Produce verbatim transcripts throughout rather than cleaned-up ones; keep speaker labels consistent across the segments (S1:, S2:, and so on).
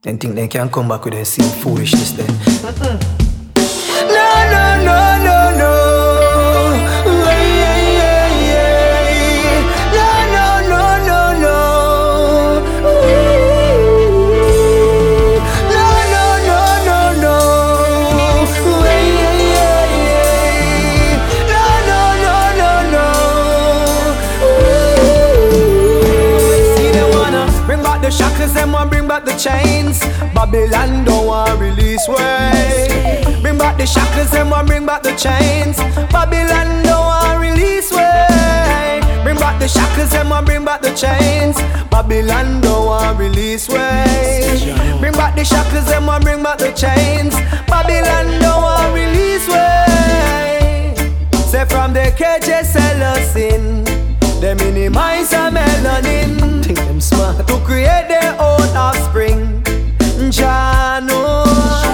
S1: Then think they can come back with the same foolishness then.
S2: Mm-mm.
S1: No, no, no, no, no. Yeah, yeah, yeah. No, no, no, no, no. Ooh. No, no, no, no, no. Yeah, yeah, yeah. No, no, no, no, no. Ooh. See they wanna bring back the shackles, them want bring back the chains. Babylon don't want release way. Bring back the shackles, them want bring back the chains. Babylon don't want release way. Bring back the shackles, them want bring back the chains. Babylon don't want release way. Bring back the shackles, them want bring back the chains. Babylon don't want release way. Say from the cages sell us in. They minimize our melanin. Think them smart to create their own offspring. Jano,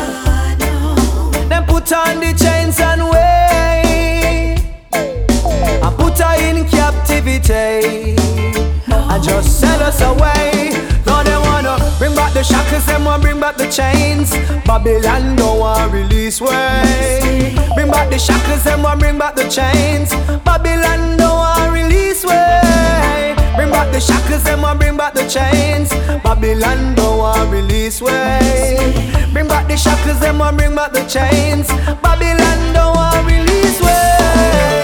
S1: them put on the chains and way, and put her in captivity, and just sell us away. Now they wanna bring back the shackles, them want bring back the chains. Babylon don't want release way. Bring back the shackles, them want bring back the chains. Babylon don't want release way. Bring back the shackles, them want bring back the chains. Babylon don't want release way. Bring back the shackles, them want bring back the chains. Babylon don't want release way.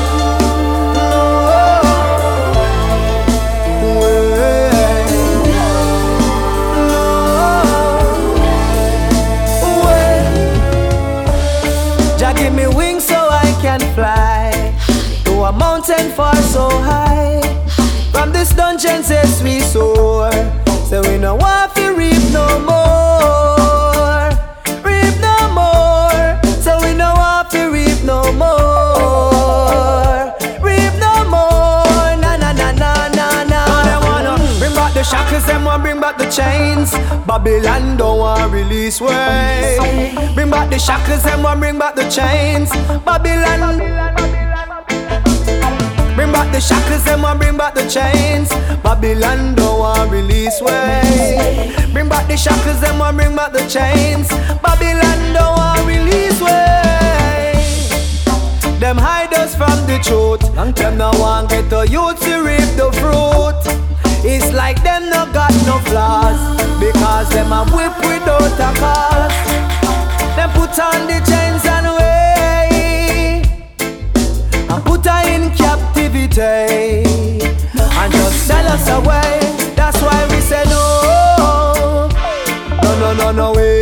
S1: Jah give me wings so I can fly to a mountain far so high. From this dungeon says we soar, so we no want to reap no more, reap no more. So we no want to reap no more, reap no more. Na na na na na na. Now they wanna bring back the shackles, them want bring back the chains. Babylon don't want release way. Bring back the shackles, them want bring back the chains. Babylon. Bring back the shackles, them want bring back the chains. Babylon don't want release way. Bring back the shackles, them want bring back the chains. Babylon don't want release way. Them hide us from the truth. Them no want get the youth to reap the fruit. It's like them no got no flaws, because them a whip without a cause. Them put on the chains and way, and put her in captivity, and just sell us away. That's why we say no, no, no, no, no way.